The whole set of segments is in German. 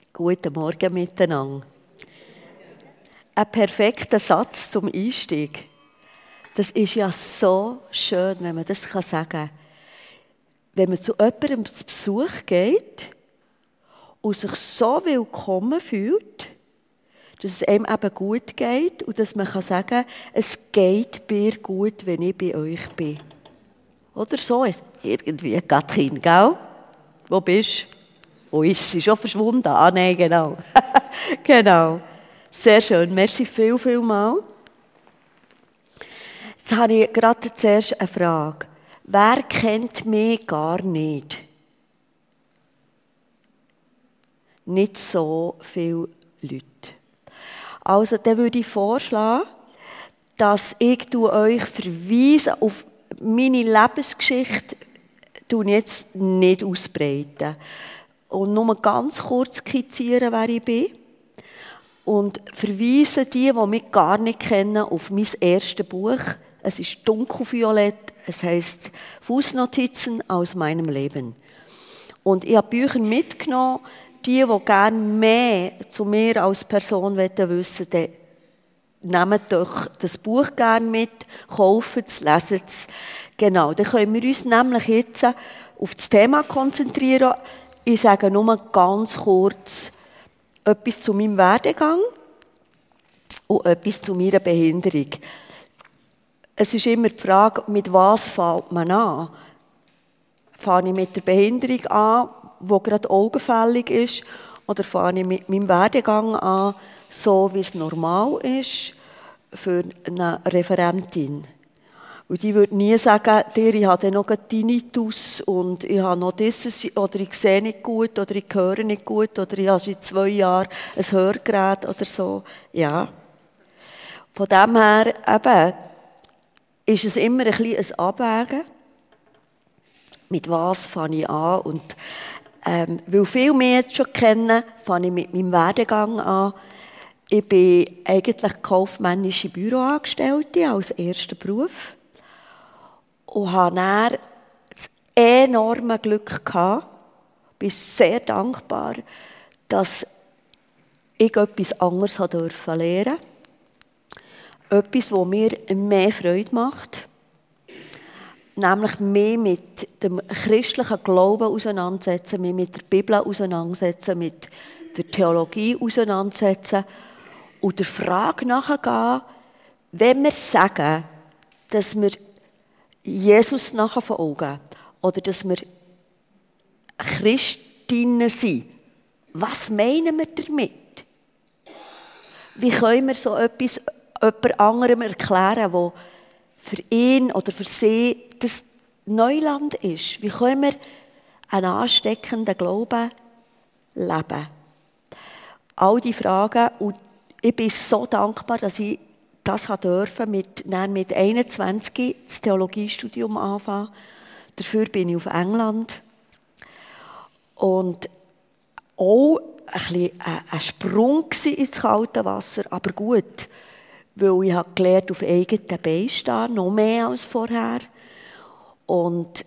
Guten Morgen miteinander. Ein perfekter Satz zum Einstieg. Das ist ja so schön, wenn man das sagen kann. Wenn man zu jemandem zu Besuch geht und sich so willkommen fühlt, dass es einem eben gut geht und dass man sagen kann, es geht mir gut, wenn ich bei euch bin. Oder so, irgendwie, Katrin, gell? Wo bist du? Wo ist sie? Schon verschwunden? Ah, nein, genau. Genau. Sehr schön. Merci viel mal. Jetzt habe ich gerade zuerst eine Frage. Wer kennt mich gar nicht? Nicht so viele Leute. Also, dann würde ich vorschlagen, dass ich euch verweise auf meine Lebensgeschichte, jetzt nicht ausbreiten. Und nur ganz kurz skizzieren, wer ich bin. Und verweise die mich gar nicht kennen, auf mein erstes Buch. Es ist dunkelviolett, es heisst «Fußnotizen aus meinem Leben». Und ich habe Bücher mitgenommen, die gerne mehr zu mir als Person wissen wollen, nehmt doch das Buch gerne mit, kauft es, leset es. Genau, dann können wir uns nämlich jetzt auf das Thema konzentrieren. Ich sage nur ganz kurz etwas zu meinem Werdegang und etwas zu meiner Behinderung. Es ist immer die Frage, mit was fängt man an? Fange ich mit der Behinderung an, die gerade augenfällig ist, oder fange ich mit meinem Werdegang an, so wie es normal ist für eine Referentin? Und die würde nie sagen, ich habe noch Tinnitus und ich habe noch dieses, oder ich sehe nicht gut, oder ich höre nicht gut, oder ich habe seit 2 Jahren ein Hörgerät oder so. Ja. Von dem her eben, ist es immer ein bisschen ein Abwägen. Mit was fange ich an? Und weil viele mich jetzt schon kennen, fange ich mit meinem Werdegang an. Ich bin eigentlich kaufmännische Büroangestellte als erster Beruf. Und habe dann das enorme Glück gehabt, bin sehr dankbar, dass ich etwas anderes lernen durfte. Etwas, das mir mehr Freude macht. Nämlich mehr mit dem christlichen Glauben auseinandersetzen, mich mit der Bibel auseinandersetzen, mit der Theologie auseinandersetzen und der Frage nachgehen, wenn wir sagen, dass wir Jesus nachfolgen oder dass wir Christinnen sind. Was meinen wir damit? Wie können wir so etwas jemand anderem erklären, wo für ihn oder für sie das Neuland ist? Wie können wir einen ansteckenden Glauben leben? All diese Fragen. Und ich bin so dankbar, dass ich das durfte mit 21 das Theologiestudium anfangen. Dafür bin ich auf England. Und auch ein bisschen ein Sprung ins kalte Wasser, aber gut, weil ich habe gelernt, auf eigenen Beinen stehen, noch mehr als vorher. Und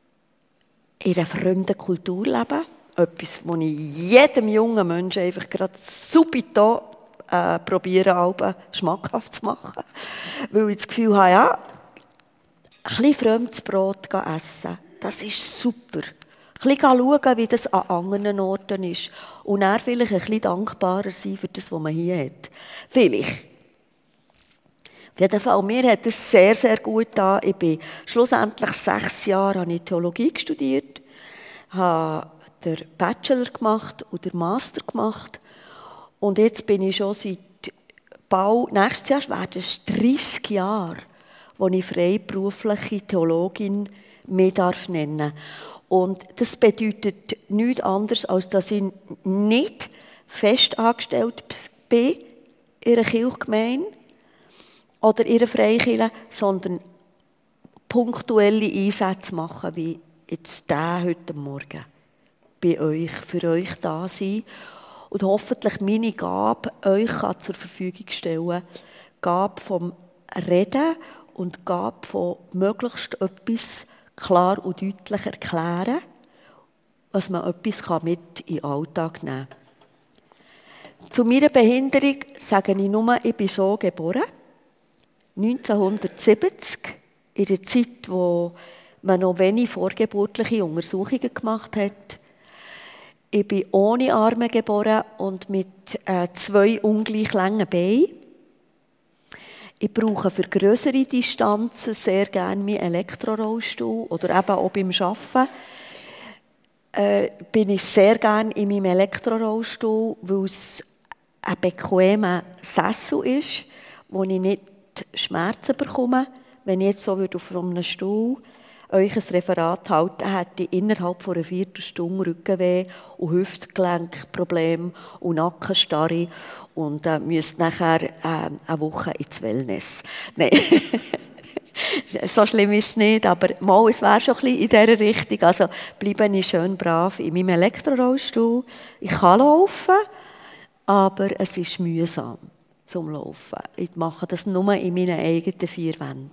in einer fremden Kultur leben. Etwas, was ich jedem jungen Menschen einfach gerade subito probieren, schmackhaft zu machen. Weil ich das Gefühl habe, ja, ein bisschen fremdes Brot essen, das ist super. Ein bisschen schauen, wie das an anderen Orten ist. Und dann vielleicht ein bisschen dankbarer sein für das, was man hier hat. Vielleicht. Auf jeden Fall, mir hat es sehr, sehr gut getan. Ich bin schlussendlich 6 Jahre habe ich Theologie studiert, habe den Bachelor gemacht und den Master gemacht. Und jetzt bin ich schon seit nächstes Jahr werden es 30 Jahre, wo ich freiberufliche Theologin mehr nennen darf. Und das bedeutet nichts anderes, als dass ich nicht fest angestellt bin in einer Kirchgemeinde oder in einer Freikirche, sondern punktuelle Einsätze machen, wie jetzt der heute Morgen bei euch, für euch da sein und hoffentlich meine Gabe euch zur Verfügung stellen. Gabe vom Reden und Gabe von möglichst etwas klar und deutlich erklären, was man etwas mit in den Alltag nehmen kann. Zu meiner Behinderung sage ich nur, ich bin so geboren. 1970, in der Zeit, wo man noch wenig vorgeburtliche Untersuchungen gemacht hat. Ich bin ohne Arme geboren und mit 2 ungleich langen Beinen. Ich brauche für grössere Distanzen sehr gerne meinen Elektrorollstuhl oder eben auch beim Arbeiten. Bin ich sehr gerne in meinem Elektrorollstuhl, weil es ein bequemer Sessel ist, wo ich nicht Schmerzen bekomme. Wenn ich jetzt so auf einem Stuhl euch ein Referat halten, hätte ich innerhalb von einer Viertelstunde Rückenweh und Hüftgelenkprobleme und Nackenstarre und müsste nachher eine Woche ins Wellness. Nein, so schlimm ist es nicht, aber mal, es wäre schon ein bisschen in dieser Richtung. Also bleibe ich schön brav in meinem Elektrorollstuhl. Ich kann laufen, aber es ist mühsam zum Laufen. Ich mache das nur in meinen eigenen 4 Wänden.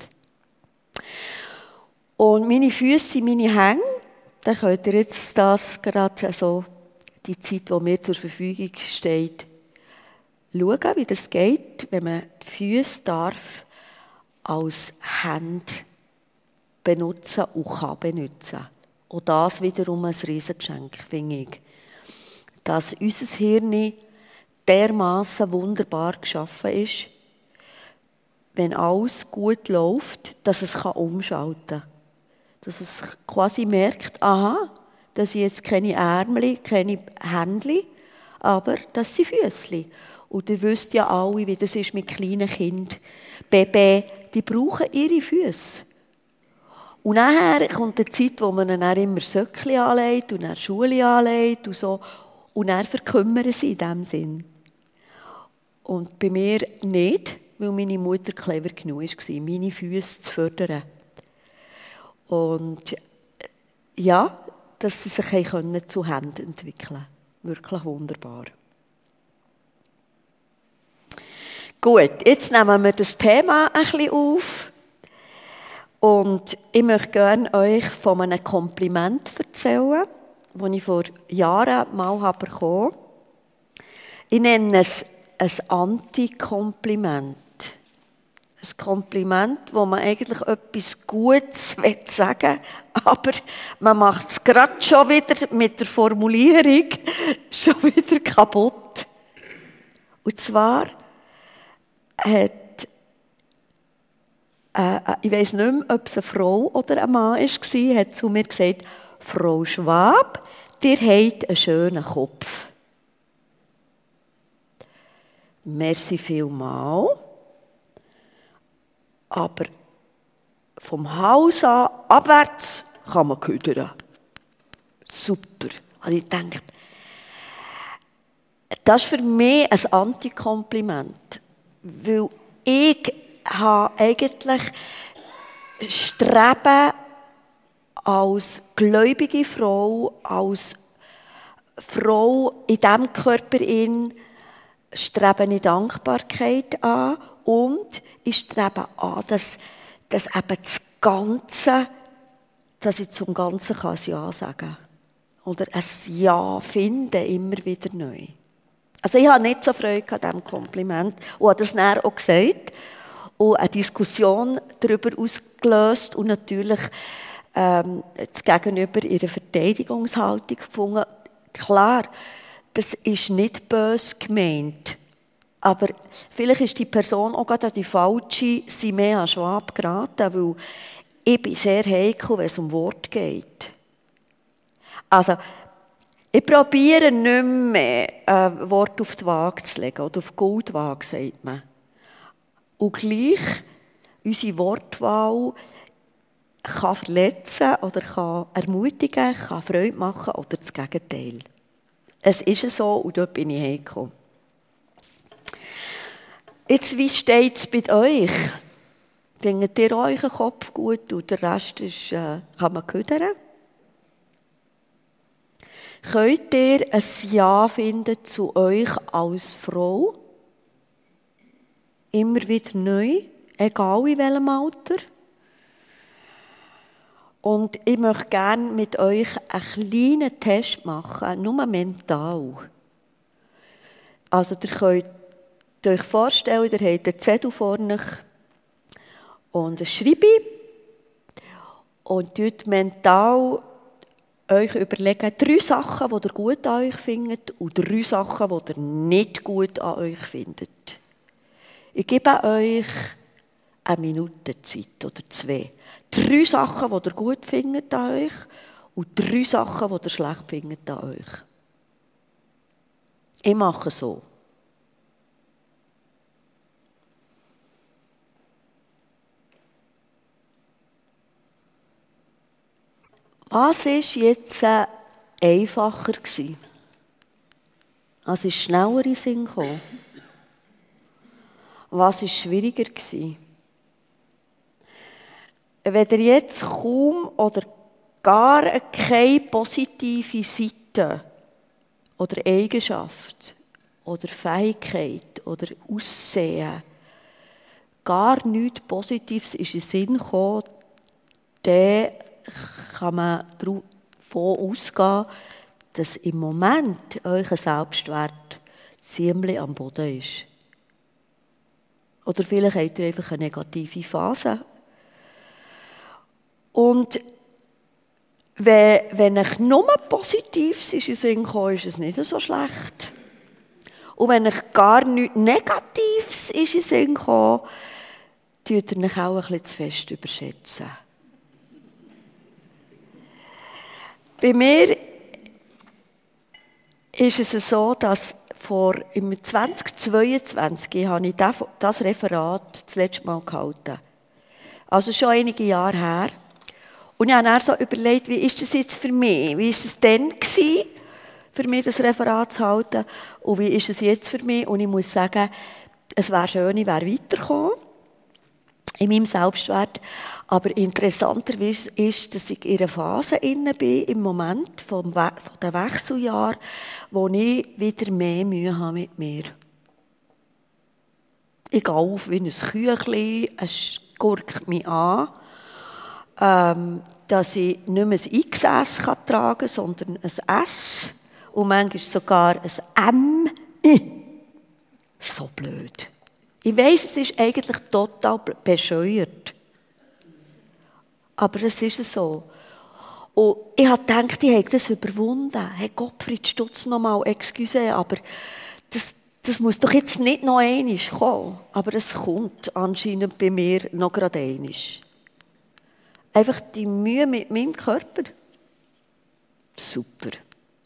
Und meine Füße sind meine Hänge. Dann könnt ihr jetzt das gerade so, die Zeit, die mir zur Verfügung steht, schauen, wie das geht, wenn man die Füße darf als Hände benutzen und kann benutzen. Und das wiederum ein Riesengeschenk, finde ich. Dass unser Hirn dermassen wunderbar geschaffen ist, wenn alles gut läuft, dass es umschalten kann. Dass es quasi merkt, aha, das sind jetzt keine Ärmel, keine Händchen, aber das sind Füßchen. Und ihr wisst ja alle, wie das ist mit kleinen Kindern. Babys, die brauchen ihre Füße. Und nachher kommt eine Zeit, wo man dann immer Söckchen anlegt und dann Schuhe anlegt und so. Und dann verkümmern sie in diesem Sinn. Und bei mir nicht, weil meine Mutter clever genug war, meine Füße zu fördern. Und ja, dass sie sich zu Händen entwickeln können. Wirklich wunderbar. Gut, jetzt nehmen wir das Thema ein bisschen auf. Und ich möchte gerne euch von einem Kompliment erzählen, das ich vor Jahren mal bekommen habe. Ich nenne es ein Anti-Kompliment. Ein Kompliment, wo man eigentlich etwas Gutes sagen will, aber man macht es gerade schon wieder mit der Formulierung schon wieder kaputt. Und zwar hat, ich weiss nicht mehr, ob es eine Frau oder ein Mann war, hat zu mir gesagt, Frau Schwab, ihr habt einen schönen Kopf. Merci vielmals. Aber vom Haus an abwärts kann man ködern. Super. Und ich dachte, das ist für mich ein Antikompliment. Weil ich habe eigentlich Streben als gläubige Frau, als Frau in diesem Körper strebe ich Dankbarkeit an und ich strebe an, dass eben das Ganze, dass ich zum Ganzen ein Ja sagen kann. Oder ein Ja finden, immer wieder neu. Also ich habe nicht so Freude an diesem Kompliment und habe das dann auch gesagt und eine Diskussion darüber ausgelöst und natürlich das Gegenüber ihre Verteidigungshaltung gefunden. Klar, das ist nicht böse gemeint. Aber vielleicht ist die Person auch gerade an die falsche Simea Schwab geraten, weil ich bin sehr heikel, wenn es um Wort geht. Also, ich probiere nicht mehr, Wort auf die Waage zu legen, oder auf die Goldwaage, sagt man. Und gleich, unsere Wortwahl kann verletzen oder kann ermutigen, kann Freude machen oder das Gegenteil. Es ist so und dort bin ich heikel. Jetzt, wie steht es bei euch? Findet ihr euren Kopf gut und der Rest ist, kann man ködern? Könnt ihr ein Ja finden zu euch als Frau? Immer wieder neu, egal in welchem Alter? Und ich möchte gerne mit euch einen kleinen Test machen, nur mental. Also ihr könnt euch vorstellen, ihr habt einen Zettel vor euch und ein Schreibi und tut mental euch überlegen, 3 Sachen, die ihr gut an euch findet und 3 Sachen, die ihr nicht gut an euch findet. Ich gebe euch 1 Minute Zeit oder 2. 3 Sachen, die ihr gut findet an euch und 3 Sachen, die ihr schlecht findet an euch. Ich mache so. Was war jetzt einfacher gewesen? Was ist schneller in den Sinn gekommen? Was war schwieriger gewesen? Wenn ihr jetzt kaum oder gar keine positive Seite oder Eigenschaft oder Fähigkeit oder Aussehen, gar nichts Positives ist in den Sinn gekommen, dann kann man davon ausgehen, dass im Moment euer Selbstwert ziemlich am Boden ist. Oder vielleicht habt ihr einfach eine negative Phase. Und wenn euch nur Positives ist in den Sinn gekommen, ist es nicht so schlecht. Und wenn euch gar nichts Negatives ist in den Sinn gekommen, tut ihr euch auch ein bisschen zu fest überschätzen. Bei mir ist es so, dass im 2022 habe ich das Referat das letzte Mal gehalten. Also schon einige Jahre her. Und ich habe dann so überlegt, wie ist das jetzt für mich? Wie war es denn für mich, das Referat zu halten? Und wie ist es jetzt für mich? Und ich muss sagen, es wäre schön, ich wäre weitergekommen in meinem Selbstwert. Aber interessanterweise ist, dass ich in einer Phase inne bin, im Moment von den Wechseljahren, wo ich wieder mehr Mühe habe mit mir. Ich gehe auf wie ein Küchlein, es gurkt mich an, dass ich nicht mehr ein XS tragen kann, sondern ein S und manchmal sogar ein M. So blöd. Ich weiss, es ist eigentlich total bescheuert. Aber es ist so. Und ich habe gedacht, ich habe das überwunden. Hey Gottfried Stutz nochmal, excuse, aber das muss doch jetzt nicht noch einmal kommen. Aber es kommt anscheinend bei mir noch gerade einmal. Einfach die Mühe mit meinem Körper. Super.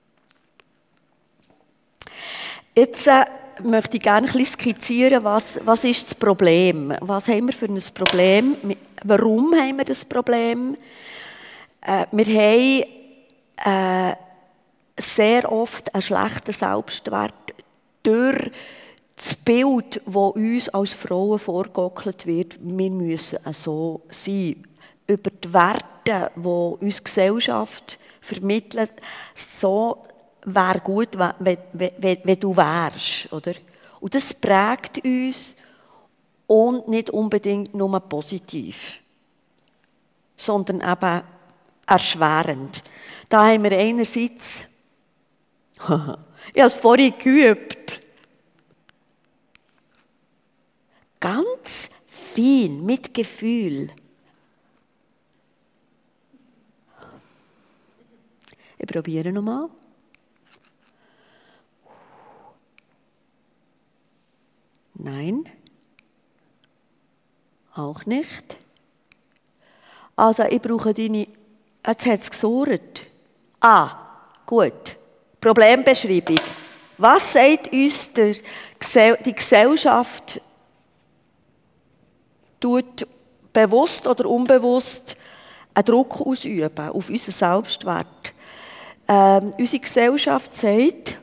Jetzt möchte ich gerne ein bisschen skizzieren, was ist das Problem? Was haben wir für ein Problem? Warum haben wir das Problem? Wir haben sehr oft einen schlechten Selbstwert durch das Bild, das uns als Frauen vorgegaukelt wird. Wir müssen so sein. Über die Werte, die uns die Gesellschaft vermittelt, so wäre gut, wenn du wärst, oder? Und das prägt uns und nicht unbedingt nur positiv, sondern eben erschwerend. Da haben wir einerseits, ich habe es vorhin geübt, ganz viel mit Gefühl. Ich probiere nochmal. Nein. Auch nicht. Also, ich brauche deine... Jetzt hat es gesurrt. Gut. Problembeschreibung. Was sagt uns die Gesellschaft, tut bewusst oder unbewusst einen Druck ausüben auf unseren Selbstwert? Unsere Gesellschaft sagt,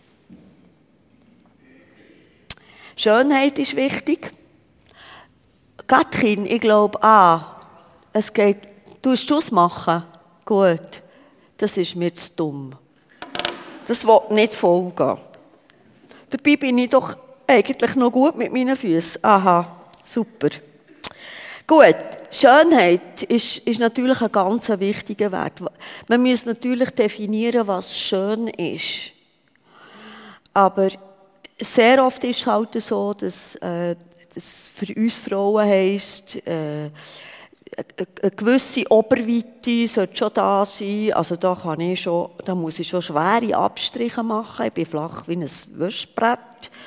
Schönheit ist wichtig. Gattin, ich glaube, es geht, du es machen? Gut, das ist mir zu dumm. Das will nicht folgen. Dabei bin ich doch eigentlich noch gut mit meinen Füßen. Aha, super. Gut, Schönheit ist natürlich ein ganz wichtiger Wert. Man muss natürlich definieren, was schön ist. Aber sehr oft ist es halt so, dass das für uns Frauen heisst, eine gewisse Oberweite sollte schon da sein. Also da muss ich schon schwere Abstriche machen. Ich bin flach wie ein Wäschbrett.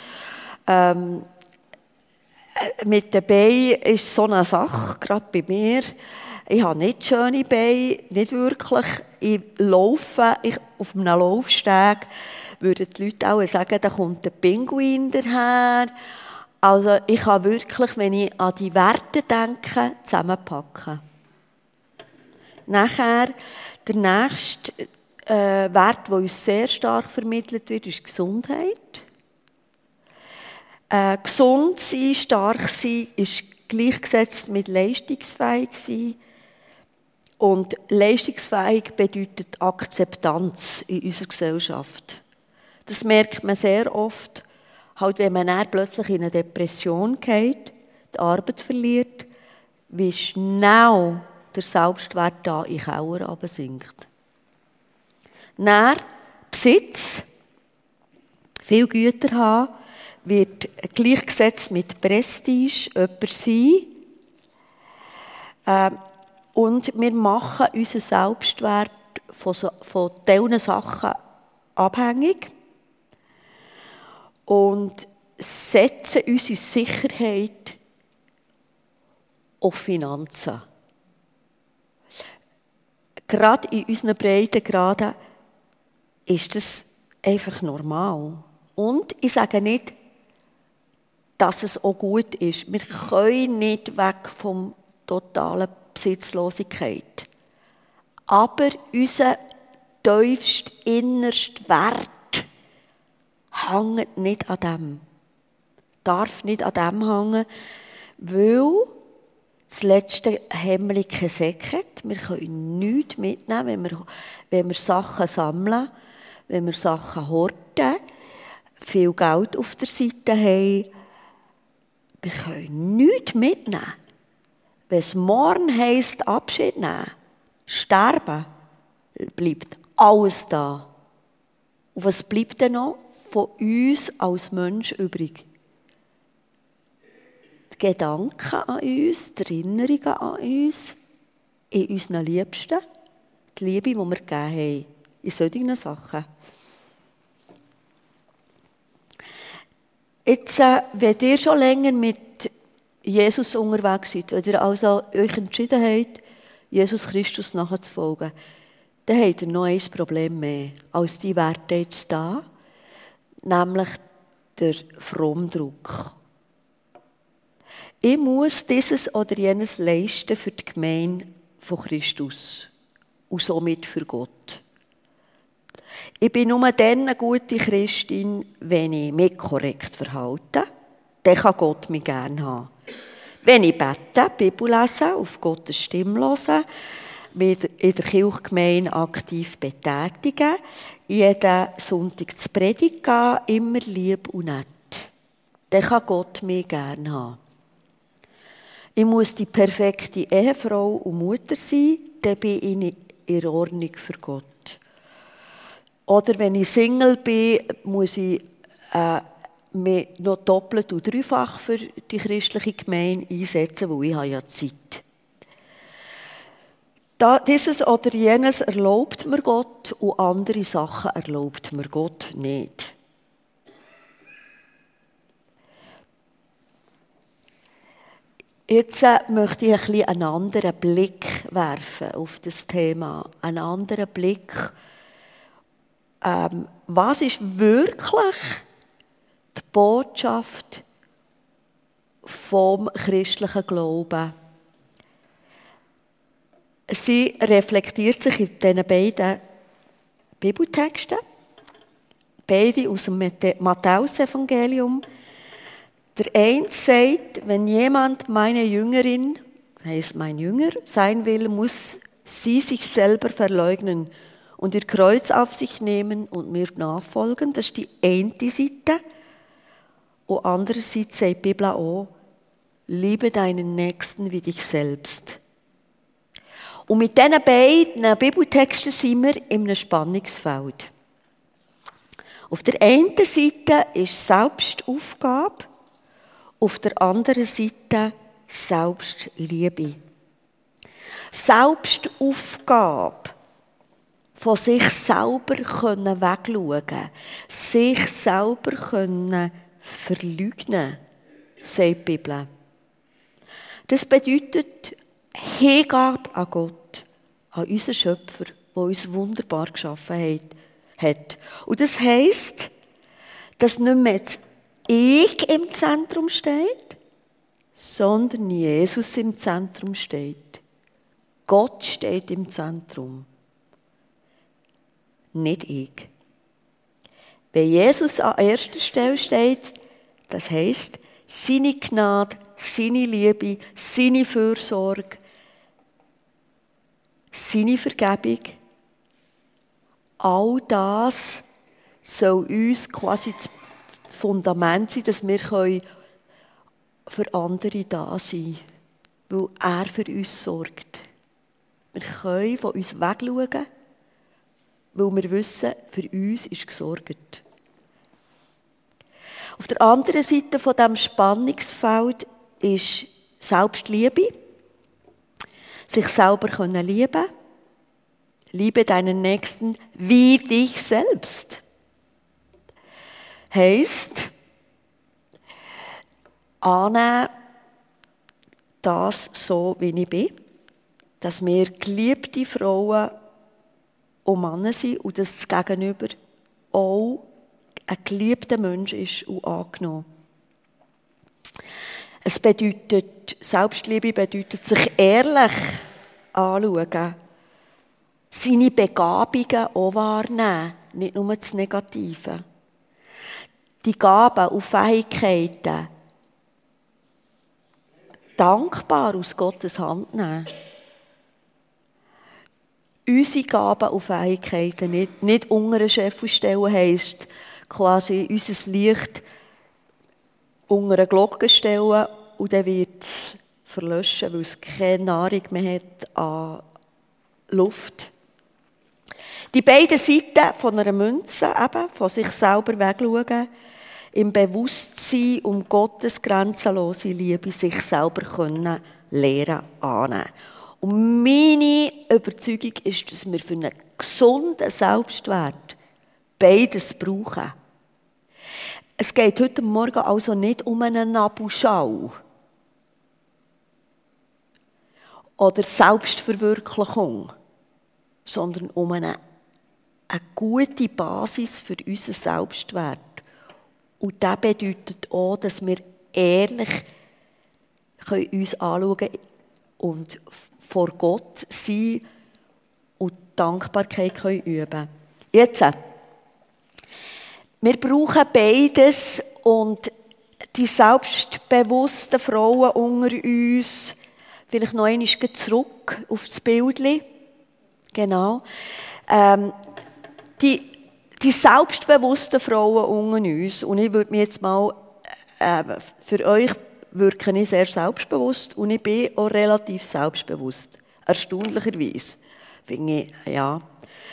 Mit den Beinen ist so eine Sache, gerade bei mir. Ich habe nicht schöne Beine, nicht wirklich. Ich laufe auf einem Laufsteg, würden die Leute auch sagen, da kommt ein Pinguin daher. Also ich kann wirklich, wenn ich an die Werte denke, zusammenpacken. Nachher, der nächste Wert, der uns sehr stark vermittelt wird, ist Gesundheit. Gesund sein, stark sein, ist gleichgesetzt mit leistungsfähig sein. Und leistungsfähig bedeutet Akzeptanz in unserer Gesellschaft. Das merkt man sehr oft, halt wenn man dann plötzlich in eine Depression geht, die Arbeit verliert, wie schnell der Selbstwert da in den Keller runtersinkt. Dann Besitz, viel Güter haben, wird gleichgesetzt mit Prestige, jemand sein. Und wir machen unseren Selbstwert von diesen Sachen abhängig und setzen unsere Sicherheit auf Finanzen. Gerade in unseren Breitengraden ist das einfach normal. Und ich sage nicht, dass es auch gut ist. Wir können nicht weg vom totalen Besitzlosigkeit. Aber unser tiefster, innerster Wert hängt nicht an dem. Darf nicht an dem hängen, weil das letzte Hemmli keinen Säck hat. Wir können nichts mitnehmen, wenn wir Sachen sammeln, wenn wir Sachen horten, viel Geld auf der Seite haben. Wir können nichts mitnehmen. Wenn es morgen heisst, Abschied nehmen, sterben, bleibt alles da. Und was bleibt denn noch von uns als Mensch übrig? Die Gedanken an uns, die Erinnerungen an uns, in unseren Liebsten, die Liebe, die wir gegeben haben, in solchen Sachen. Jetzt, wenn ihr schon länger mit Jesus unterwegs seid, wenn ihr also euch entschieden habt, Jesus Christus nachzufolgen, dann habt ihr noch ein Problem mehr als die Werte jetzt da, nämlich der Frommdruck. Ich muss dieses oder jenes leisten für die Gemeinde von Christus und somit für Gott. Ich bin nur dann eine gute Christin, wenn ich mich korrekt verhalte. Dann kann Gott mich gerne haben. Wenn ich bete, Bibel lese, auf Gottes Stimme höre, mich in der Kirchgemeinde aktiv betätigen, jeden Sonntag zu predigen, immer lieb und nett, dann kann Gott mich gerne haben. Ich muss die perfekte Ehefrau und Mutter sein, dann bin ich in Ordnung für Gott. Oder wenn ich Single bin, muss ich mich noch doppelt und dreifach für die christliche Gemeinde einsetzen, weil ich habe ja Zeit. Dieses oder jenes erlaubt mir Gott und andere Sachen erlaubt mir Gott nicht. Jetzt möchte ich ein bisschen einen anderen Blick werfen auf das Thema. Einen anderen Blick. Was ist wirklich die Botschaft vom christlichen Glauben? Sie reflektiert sich in diesen beiden Bibeltexten, beide aus dem Matthäus-Evangelium. Der eine sagt, wenn jemand meine Jüngerin, heisst mein Jünger, sein will, muss sie sich selber verleugnen und ihr Kreuz auf sich nehmen und mir nachfolgen. Das ist die eine Seite. Und andererseits sagt die Bibel auch, liebe deinen Nächsten wie dich selbst. Und mit diesen beiden Bibeltexten sind wir in einem Spannungsfeld. Auf der einen Seite ist Selbstaufgabe, auf der anderen Seite Selbstliebe. Selbstaufgabe, von sich selber wegschauen, sich selber verleugnen, sagt die Bibel. Das bedeutet Hingabe an Gott, an unseren Schöpfer, der uns wunderbar geschaffen hat. Und das heisst, dass nicht mehr das Ich im Zentrum steht, sondern Jesus im Zentrum steht. Gott steht im Zentrum, nicht ich. Wenn Jesus an erster Stelle steht, das heisst, seine Gnade, seine Liebe, seine Fürsorge, seine Vergebung, all das soll uns quasi das Fundament sein, dass wir für andere da sein können, weil er für uns sorgt. Wir können von uns wegschauen, weil wir wissen, für uns ist gesorgt. Auf der anderen Seite von diesem Spannungsfeld ist Selbstliebe. Sich selber lieben. Liebe deinen Nächsten wie dich selbst. Heisst, annehmen, das so, wie ich bin. Dass wir geliebte Frauen und Männer sind und dass das Gegenüber auch ein geliebter Mensch ist und angenommen. Es bedeutet, Selbstliebe bedeutet, sich ehrlich anschauen, seine Begabungen auch wahrnehmen, nicht nur das Negative. Die Gaben und Fähigkeiten dankbar aus Gottes Hand nehmen. Unsere Gaben und Fähigkeiten nicht unter einen Chef stellen, heisst quasi unser Licht unter eine Glocke stellen und dann wird es verlöschen, weil es keine Nahrung mehr hat an Luft. Die beiden Seiten von einer Münze, eben, von sich selber wegschauen, im Bewusstsein um Gottes grenzenlose Liebe sich selber lernen annehmen. Und meine Überzeugung ist, dass wir für einen gesunden Selbstwert beides brauchen. Es geht heute Morgen also nicht um eine Nabelschau oder Selbstverwirklichung, sondern um eine gute Basis für unseren Selbstwert. Und das bedeutet auch, dass wir ehrlich uns anschauen können und vor Gott sein und Dankbarkeit üben können. Jetzt, wir brauchen beides und die selbstbewussten Frauen unter uns, vielleicht noch einmal zurück auf das Bildchen. Genau. Die selbstbewussten Frauen unter uns, und ich würde mich jetzt mal, für euch wirke ich sehr selbstbewusst und ich bin auch relativ selbstbewusst. Erstaunlicherweise. Finde ich, ja.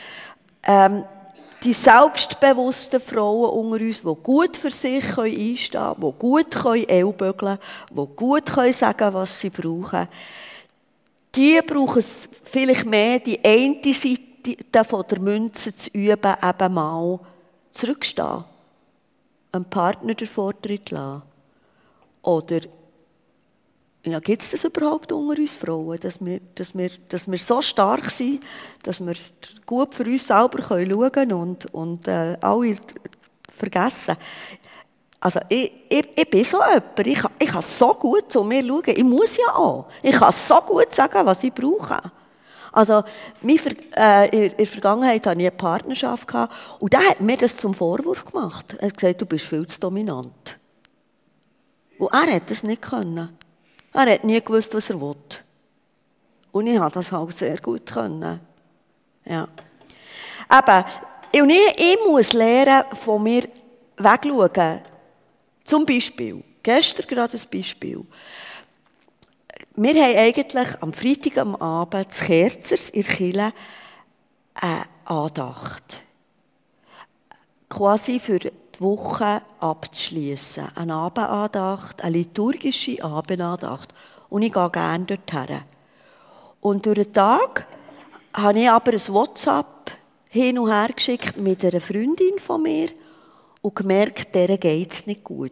Die selbstbewussten Frauen unter uns, die gut für sich einstehen können, die gut ellbögeln können, die gut sagen, was sie brauchen, die brauchen es vielleicht mehr, die eine Seite von der Münze zu üben, eben mal zurückstehen, einen Partner den Vortritt lassen. Oder ja, gibt es das überhaupt unter uns Frauen, dass wir so stark sind, dass wir gut für uns selber schauen können und alle vergessen? Also ich bin so jemand, ich kann so gut zu mir schauen, ich muss ja auch. Ich kann so gut sagen, was ich brauche. Also in der Vergangenheit hatte ich eine Partnerschaft und der hat mir das zum Vorwurf gemacht. Er hat gesagt, du bist viel zu dominant. Und er hat das nicht können. Er hat nie gewusst, was er will. Und ich konnte das halt sehr gut können. Ja. Aber und ich muss lernen, von mir wegschauen. Zum Beispiel, gestern gerade ein Beispiel. Wir haben eigentlich am Freitag am Abend zu Kerzers in der Kirche eine Andacht. quasi für die Woche abzuschließen. Eine Abendandacht, eine liturgische Abendandacht. Und ich gehe gerne dorthin. Und durch den Tag habe ich aber ein WhatsApp hin und her geschickt mit einer Freundin von mir und gemerkt, der geht es nicht gut.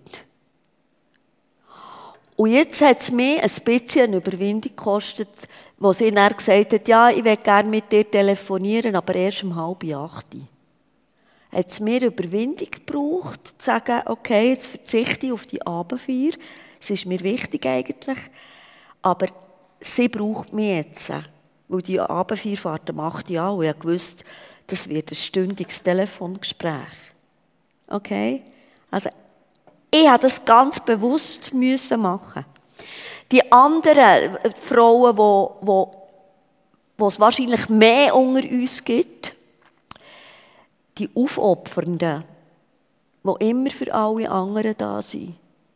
Und jetzt hat es mir ein bisschen eine Überwindung gekostet, wo sie dann gesagt hat, ja, ich will gerne mit dir telefonieren, aber erst um 7:30. Hat es mir Überwindung gebraucht, zu sagen, okay, jetzt verzichte ich auf die Abendfeier. Es ist mir wichtig eigentlich, aber sie braucht mich jetzt. Weil die Abendfeier fährt um 8 Uhr an und ich wusste, das wird ein stündiges Telefongespräch. Okay? Also, ich musste das ganz bewusst machen. Die anderen Frauen, die es wahrscheinlich mehr unter uns gibt, die Aufopfernden, die immer für alle anderen da sind,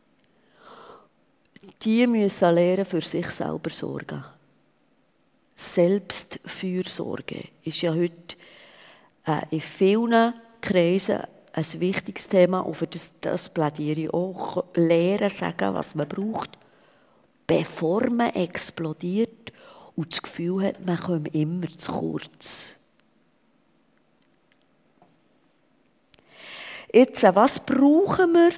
die müssen lernen, für sich selber sorgen. Selbstfürsorge ist ja heute in vielen Kreisen ein wichtiges Thema. Und für das plädiere ich auch. Lernen, sagen, was man braucht, bevor man explodiert und das Gefühl hat, man komme immer zu kurz. Jetzt, was brauchen wir,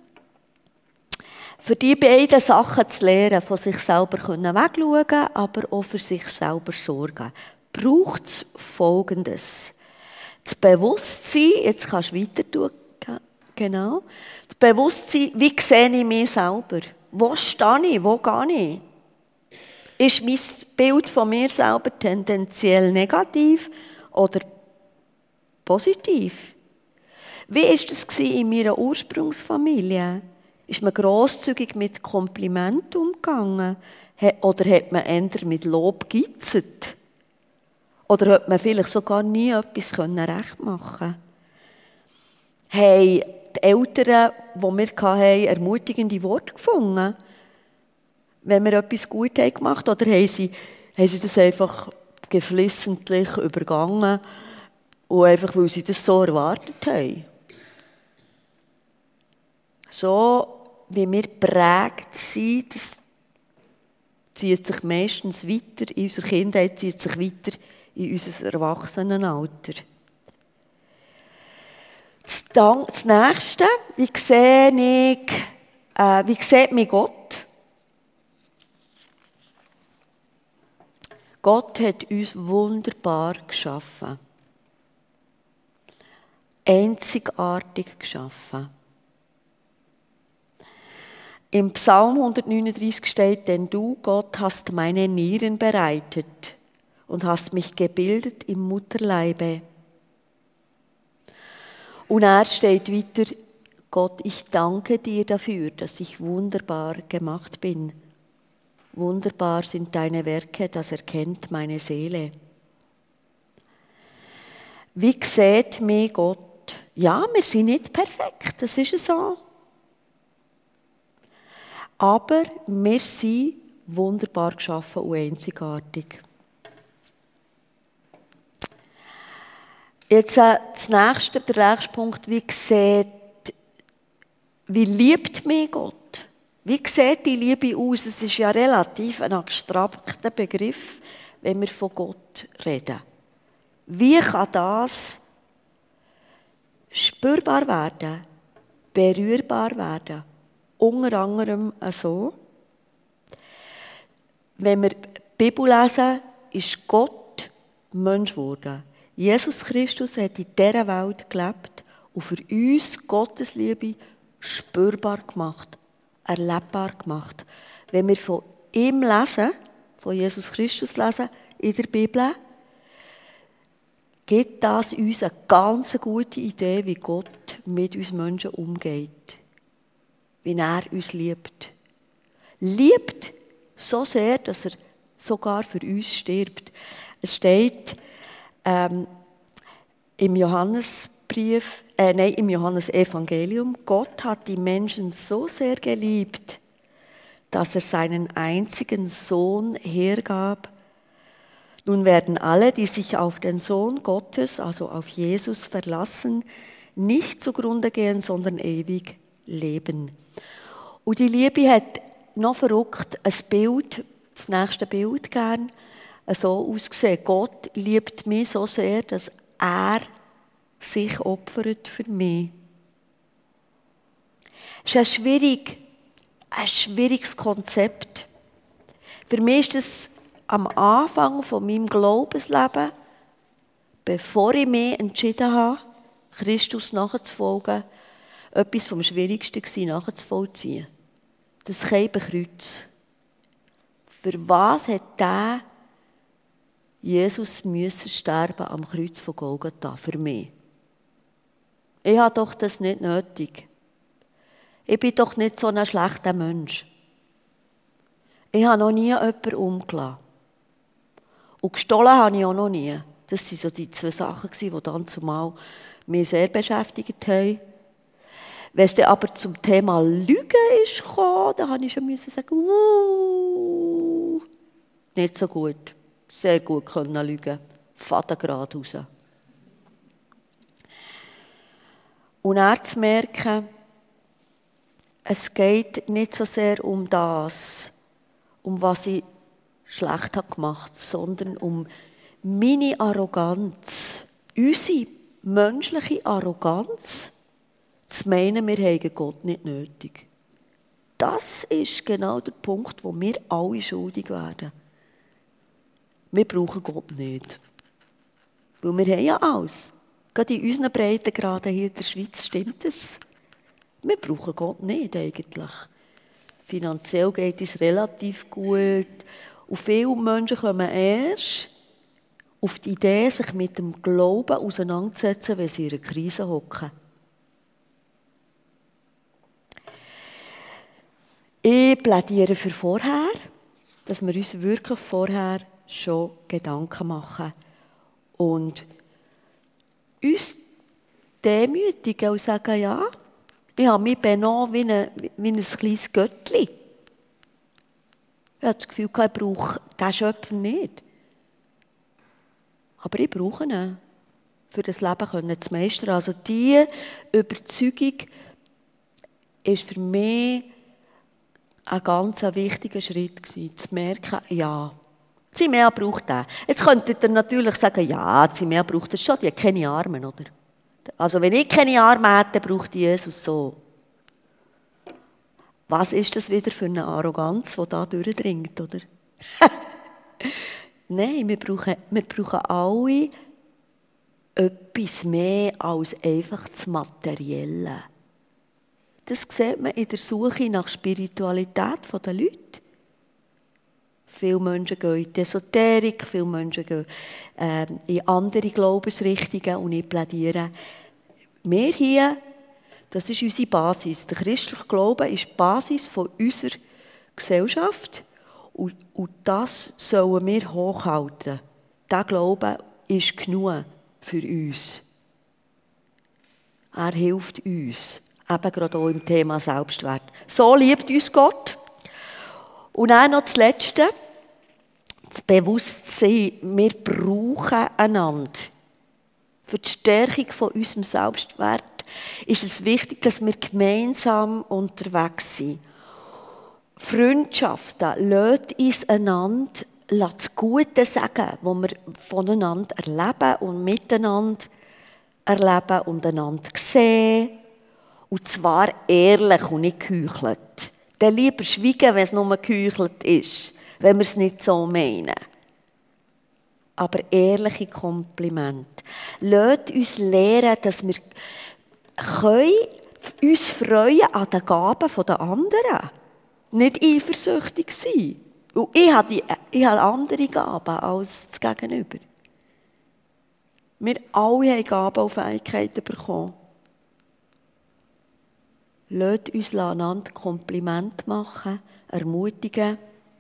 für die beiden Sachen zu lernen, von sich selber wegschauen können, aber auch für sich selber sorgen? Braucht es Folgendes. Das Bewusstsein, jetzt kannst du weiter tun, genau. Das Bewusstsein, wie sehe ich mich selber? Wo stehe ich? Wo gehe ich? Ist mein Bild von mir selber tendenziell negativ oder positiv? Wie war das in meiner Ursprungsfamilie? Ist man grosszügig mit Komplimenten umgegangen? Oder hat man eher mit Lob geizet? Oder hat man vielleicht sogar nie etwas recht machen können? Haben die Eltern, die wir hatten, ermutigende Worte gefunden, wenn wir etwas gut gemacht haben? Oder haben sie das einfach geflissentlich übergangen und einfach, weil sie das so erwartet haben? So wie wir geprägt sind, das zieht sich meistens weiter, in unserer Kindheit zieht sich weiter in unser Erwachsenenalter. Das Nächste, wie sieht mich Gott? Gott hat uns wunderbar geschaffen. Einzigartig geschaffen. Im Psalm 139 steht, denn du, Gott, hast meine Nieren bereitet und hast mich gebildet im Mutterleibe. Und er steht weiter, Gott, ich danke dir dafür, dass ich wunderbar gemacht bin. Wunderbar sind deine Werke, das erkennt meine Seele. Wie sieht mich Gott? Ja, wir sind nicht perfekt, das ist so. Aber wir sind wunderbar geschaffen und einzigartig. Jetzt der nächste Punkt, wie liebt mich Gott? Wie sieht die Liebe aus? Es ist ja relativ ein abstrakter Begriff, wenn wir von Gott reden. Wie kann das spürbar werden, berührbar werden? Unter anderem so. Wenn wir die Bibel lesen, ist Gott Mensch geworden. Jesus Christus hat in dieser Welt gelebt und für uns Gottes Liebe spürbar gemacht, erlebbar gemacht. Wenn wir von ihm lesen, von Jesus Christus lesen in der Bibel, gibt das uns eine ganz gute Idee, wie Gott mit uns Menschen umgeht. Wie er uns liebt. Liebt so sehr, dass er sogar für uns stirbt. Es steht im Johannesevangelium, Gott hat die Menschen so sehr geliebt, dass er seinen einzigen Sohn hergab. Nun werden alle, die sich auf den Sohn Gottes, also auf Jesus, verlassen, nicht zugrunde gehen, sondern ewig leben. Und die Liebe hat noch verrückt ein Bild, das nächste Bild gern, so ausgesehen. Gott liebt mich so sehr, dass er sich opfert für mich. Es ist ein schwieriges Konzept. Für mich ist es am Anfang von meinem Glaubensleben, bevor ich mich entschieden habe, Christus nachzufolgen, etwas vom Schwierigsten gewesen, nachzuvollziehen. Das Kreuz. Für was hat der Jesus müssen sterben am Kreuz von Golgatha? Für mich. Ich habe doch das nicht nötig. Ich bin doch nicht so ein schlechter Mensch. Ich habe noch nie jemanden umgelassen. Und gestohlen habe ich auch noch nie. Das waren so die 2 Sachen, die dann zumal mich sehr beschäftigt haben. Wenn es dann aber zum Thema Lügen ist gekommen, dann musste ich schon sagen, nicht so gut. Sehr gut können lügen. Faden gerade raus. Und dann zu merken, es geht nicht so sehr um das, um was ich schlecht gemacht habe, sondern um meine Arroganz, unsere menschliche Arroganz, zu meinen, wir haben Gott nicht nötig. Das ist genau der Punkt, wo wir alle schuldig werden. Wir brauchen Gott nicht. Weil wir haben ja alles. Gerade in unseren Breitengraden hier in der Schweiz stimmt es. Wir brauchen Gott nicht eigentlich. Finanziell geht es relativ gut. Und viele Menschen kommen erst auf die Idee, sich mit dem Glauben auseinanderzusetzen, wenn sie in einer Krise hocken. Ich plädiere für vorher, dass wir uns wirklich vorher schon Gedanken machen und uns demütigen und sagen, ja, ich habe mich benommen wie ein kleines Göttli. Ich habe das Gefühl, ich brauche diesen Schöpfer nicht. Aber ich brauche ihn, für das Leben zu meistern. Also diese Überzeugung ist für mich ein ganz wichtiger Schritt gewesen, zu merken, ja, Zimea braucht den. Jetzt könntet ihr natürlich sagen, ja, Zimea braucht das schon, die hat keine Arme, oder? Also wenn ich keine Arme hätte, braucht Jesus so. Was ist das wieder für eine Arroganz, die da durchdringt, oder? Nein, wir brauchen alle etwas mehr als einfach das Materielle. Das sieht man in der Suche nach Spiritualität der Leute. Viele Menschen gehen in die Esoterik, viele Menschen gehen in andere Glaubensrichtungen und ich plädiere. Wir hier, das ist unsere Basis. Der christliche Glaube ist die Basis unserer Gesellschaft und das sollen wir hochhalten. Dieser Glaube ist genug für uns. Er hilft uns, eben gerade auch im Thema Selbstwert. So liebt uns Gott. Und dann noch das Letzte, das Bewusstsein, wir brauchen einander. Für die Stärkung von unserem Selbstwert ist es wichtig, dass wir gemeinsam unterwegs sind. Freundschaften lassen uns einander das Gute sagen, was wir voneinander erleben und miteinander erleben und einander sehen. Und zwar ehrlich und nicht geheuchelt. Dann lieber schweigen, wenn es nur geheuchelt ist, wenn wir es nicht so meinen. Aber ehrliche Komplimente. Lasst uns lernen, dass wir uns freuen an den Gaben der anderen. Nicht eifersüchtig sein. Weil ich habe andere Gaben als das Gegenüber. Wir alle haben Gaben und Fähigkeiten bekommen. Lasst uns einander Komplimente machen, ermutigen.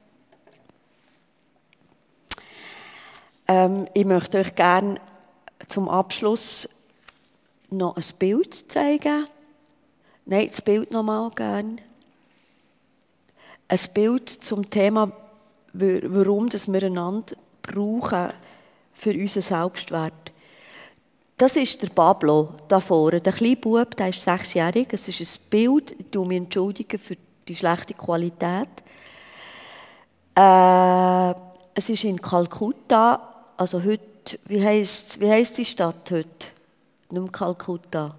Ich möchte euch gerne zum Abschluss noch ein Bild zeigen. Nein, das Bild noch mal gerne. Ein Bild zum Thema, warum wir einander brauchen für unseren Selbstwert. das ist der Pablo da vorne, der kleine Bub, der ist 6-jährig. Es ist ein Bild, ich entschuldige mich entschuldigen für die schlechte Qualität. Es ist in Kalkutta, also heute, wie heisst die Stadt heute? Nicht mehr Kalkutta.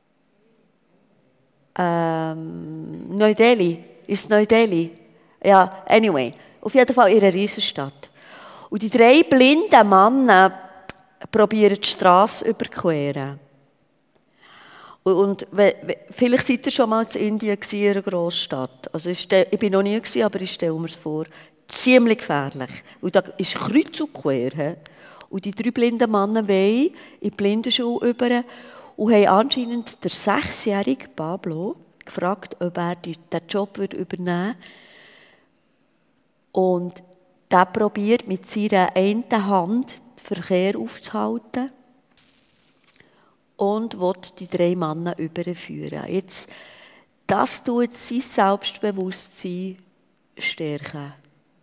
Neu-Delhi. Ist es Neu-Delhi? Ja, anyway. Auf jeden Fall in einer Riesenstadt. Und die 3 blinden Männer probieren die Straße zu überqueren. Und vielleicht seid ihr schon mal in Indien in einer Großstadt. Also ich bin noch nie, aber ich stelle mir es vor. Ziemlich gefährlich. Und da ist kreuz und quer. Und die 3 blinden Männer wollen in die Blindenschule über und haben anscheinend der 6-jährige Pablo gefragt, ob er diesen Job übernehmen würde. Und der probiert mit seiner einen Hand den Verkehr aufzuhalten und will die 3 Männer überführen. Jetzt, das tut sein Selbstbewusstsein stärken.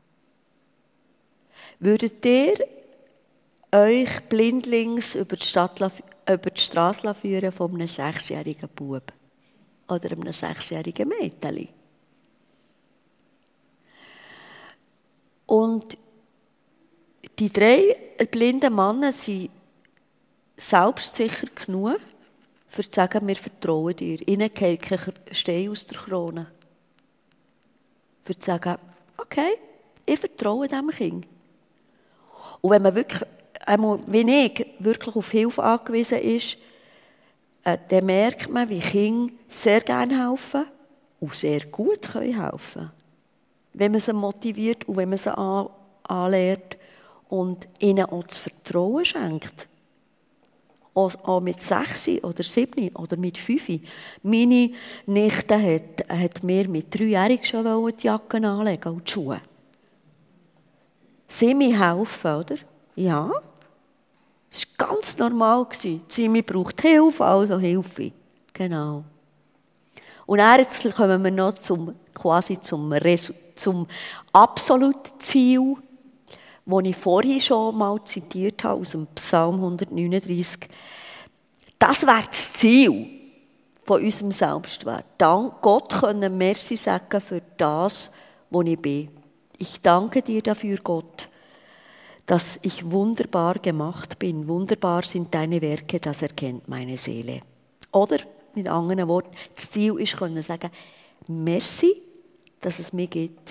Würdet ihr euch blindlings über die Straße führen von einem 6-jährigen Bub oder einem 6-jährigen Mädchen? Und die 3 blinden Männer sind selbstsicher genug, um zu sagen, wir vertrauen dir. Ihnen geht kein Stein aus der Krone. Für zu sagen, okay, ich vertraue diesem Kind. Und wenn man wirklich, wie ich, wirklich auf Hilfe angewiesen ist, dann merkt man, wie Kinder sehr gerne helfen und sehr gut helfen können. Wenn man sie motiviert und wenn man sie anlehrt und ihnen auch das Vertrauen schenkt. Auch mit 6 oder 7 oder mit 5. Meine Nichte hat mir mit 3-Jährigen schon die Jacken anlegen und die Schuhe. Sie mir helfen, oder? Ja. Das war ganz normal. Sie mir braucht Hilfe, also Hilfe. Genau. Und jetzt kommen wir noch zum absoluten Ziel, das ich vorhin schon mal zitiert habe, aus dem Psalm 139. Das wäre das Ziel von unserem Selbstwert. Dank Gott können Merci sagen für das, wo ich bin. Ich danke dir dafür, Gott, dass ich wunderbar gemacht bin. Wunderbar sind deine Werke, das erkennt meine Seele. Oder, mit anderen Worten, das Ziel ist, können sagen, Merci, dass es mich gibt.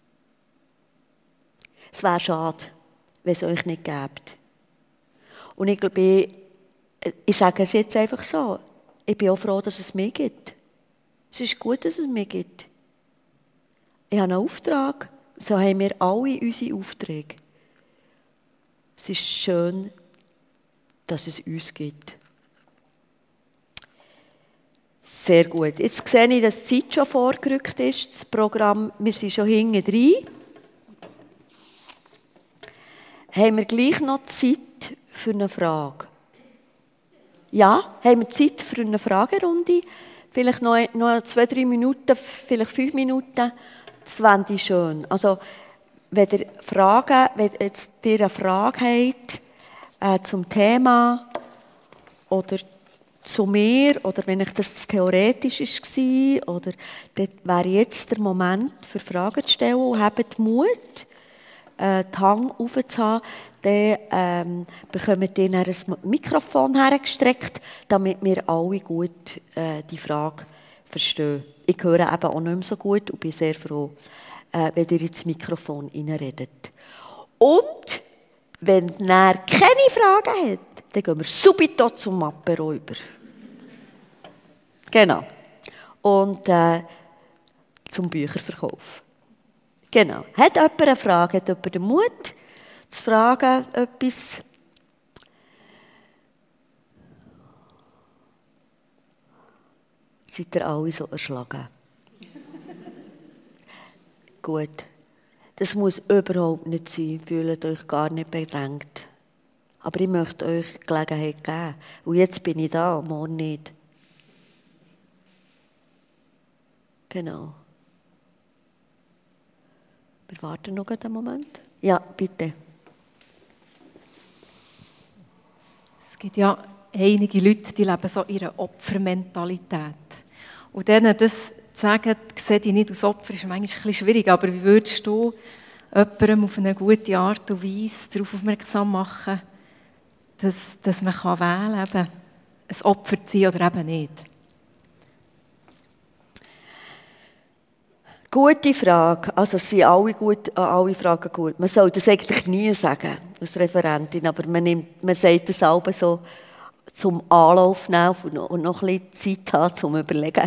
Es wäre schade, wenn es euch nicht gäbe. Und ich glaube, ich sage es jetzt einfach so, ich bin auch froh, dass es mich gibt. Es ist gut, dass es mich gibt. Ich habe einen Auftrag, so haben wir alle unsere Aufträge. Es ist schön, dass es uns gibt. Sehr gut. Jetzt sehe ich, dass die Zeit schon vorgerückt ist. Das Programm, wir sind schon hinten drin. Haben wir gleich noch Zeit für eine Frage? Ja, haben wir Zeit für eine Fragerunde? Vielleicht noch 2-3 Minuten, vielleicht 5 Minuten. Das fände ich schön. Also, wenn ihr jetzt eine Frage habt zum Thema oder zu mir, oder wenn euch das zu theoretisch war, oder dann wäre jetzt der Moment, für Fragen zu stellen, und habt Mut, die Hand aufzuhaben, dann bekommt ihr ein Mikrofon hergestreckt, damit wir alle gut die Frage verstehen. Ich höre eben auch nicht mehr so gut und bin sehr froh, wenn ihr ins Mikrofon reinredet. Und wenn ihr keine Fragen habt, dann gehen wir subito zum Apero über. Genau. Und zum Bücherverkauf. Genau. Hat jemand eine Frage? Hat jemand den Mut zu fragen, etwas? Seid ihr alle so erschlagen? Gut. Das muss überhaupt nicht sein. Fühlt euch gar nicht bedrängt. Aber ich möchte euch die Gelegenheit geben. Und jetzt bin ich da, morgen nicht. Genau. Wir warten noch einen Moment. Ja, bitte. Es gibt ja einige Leute, die leben so in ihrer Opfermentalität. Und denen das zu sagen, sehe dich nicht als Opfer, ist manchmal ein bisschen schwierig. Aber wie würdest du jemandem auf eine gute Art und Weise darauf aufmerksam machen, dass man wählen kann, ein Opfer zu sein oder eben nicht? Gute Frage. Also es sind alle Fragen gut. Man soll das eigentlich nie sagen, als Referentin, aber man sagt das auch so zum Anlauf nehmen und noch ein bisschen Zeit haben, zum Überlegen.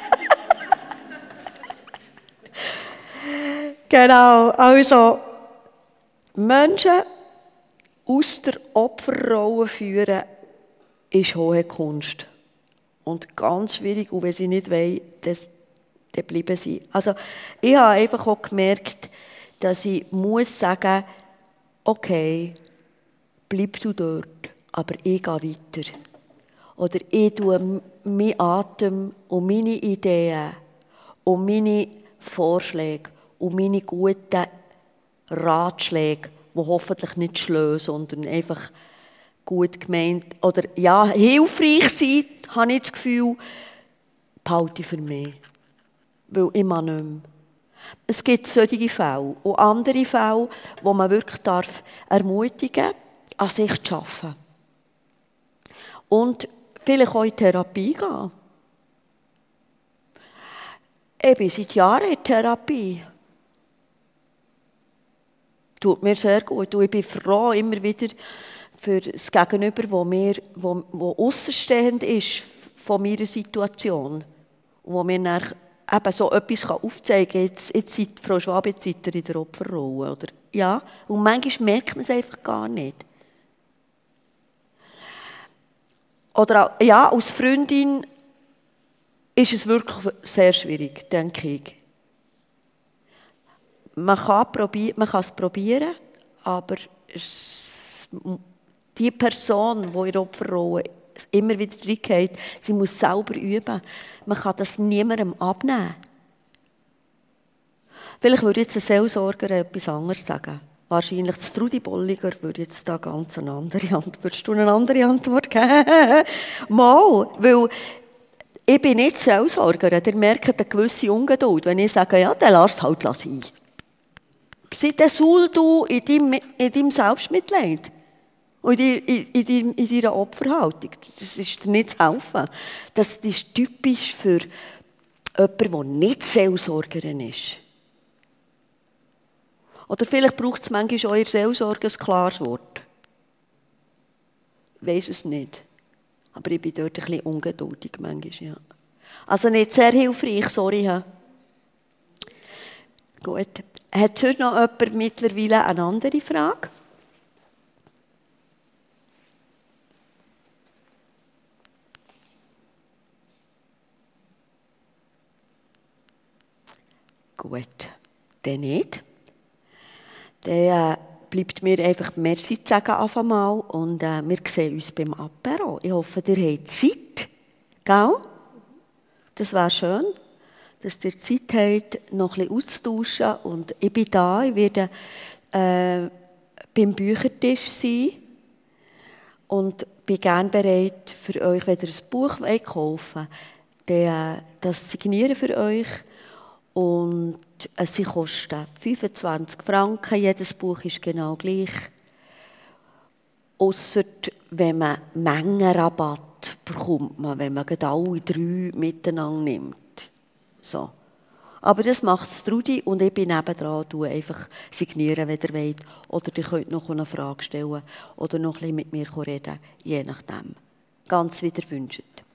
Genau, also Menschen aus der Opferrolle führen, ist hohe Kunst. Und ganz schwierig, und wenn sie nicht wollen, dann bleiben sie. Also ich habe einfach auch gemerkt, dass ich muss sagen, okay, bleib du dort, aber ich gehe weiter. Oder ich tue meinen Atem und meine Ideen und meine Vorschläge und meine guten Ratschläge, die hoffentlich nicht schlagen, sondern einfach gut gemeint oder ja, hilfreich sind, habe ich das Gefühl, behalte ich für mich. Weil ich mag nicht mehr. Es gibt solche Fälle und andere Fälle, wo man wirklich ermutigen darf, an sich zu arbeiten. Und vielleicht auch in Therapie gehen. Ich bin seit Jahren in Therapie. Tut mir sehr gut. Und ich bin froh immer wieder für das Gegenüber, wo aussenstehend ist von meiner Situation. Und wo mir dann eben so etwas aufzeigen kann. Jetzt seid Frau Schwab, jetzt seid ihr in der Opferrolle. Oder? Ja. Und manchmal merkt man es einfach gar nicht. Oder ja, als Freundin ist es wirklich sehr schwierig, denke ich. Man kann es probieren, aber die Person, die in der Opferrolle immer wieder reingeht, sie muss selber üben. Man kann das niemandem abnehmen. Vielleicht würde jetzt ein Seelsorger etwas anderes sagen. Wahrscheinlich das Trudi Bolliger würde jetzt da ganz eine andere Antwort. Würdest du eine andere Antwort geben? Mal, weil ich bin nicht Seelsorgerin. Ihr merkt eine gewisse Ungeduld, wenn ich sage, ja, dann lass es halt sein. Sei dann Saul du in deinem Selbstmitleid und in deiner Opferhaltung. Das ist dir nicht zu helfen. Das ist typisch für jemanden, der nicht Seelsorgerin ist. Oder vielleicht braucht es manchmal auch in der Seelsorge ein klares Wort. Ich weiss es nicht. Aber ich bin dort ein bisschen ungeduldig manchmal, ja. Also nicht sehr hilfreich, sorry. Gut. Hat heute noch jemand mittlerweile eine andere Frage? Gut. Dann nicht. Dann bleibt mir einfach Merci zu sagen auf einmal und wir sehen uns beim Apéro. Ich hoffe, ihr habt Zeit. Gell? Das wäre schön, dass ihr Zeit habt, noch ein bisschen auszutauschen. Und ich bin da, ich werde beim Büchertisch sein und bin gerne bereit für euch, wenn ihr ein Buch kaufen wollt, das signieren für euch. Und sie kosten 25 Franken, jedes Buch ist genau gleich. Ausser wenn man Mengenrabatt bekommt, wenn man alle 3 miteinander nimmt. So. Aber das macht es Trudi und ich bin nebendran, einfach signieren, wenn ihr wollt. Oder ihr könnt noch eine Frage stellen oder noch ein bisschen mit mir reden, je nachdem. Ganz wie ihr wünscht.